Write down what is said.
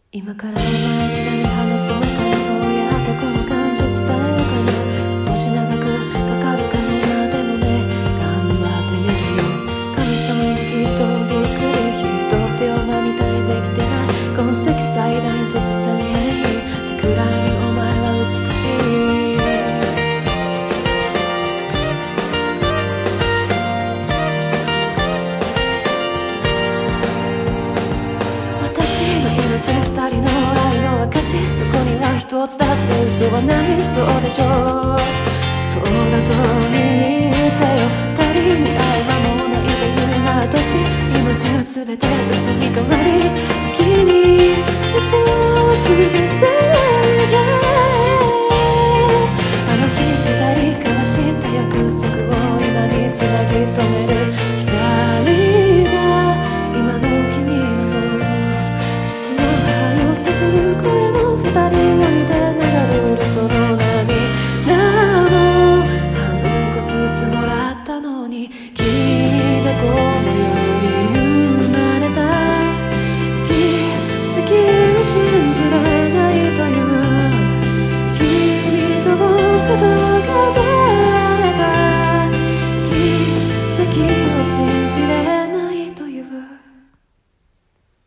今からお前に何話そうかな、どうやってこの感情伝えようかな。少し長くかかるかもな、でもね頑張ってみるよ。神様もきっとびっくり、人ってお前みたいにできてない。痕跡最大突然変異ってくらいにお前は美しい。私の命二人の愛の証、そこには一つだって嘘はない。そうでしょう、そうだと言ってよ。二人に愛はもうないというなら私命は全て嘘に変わり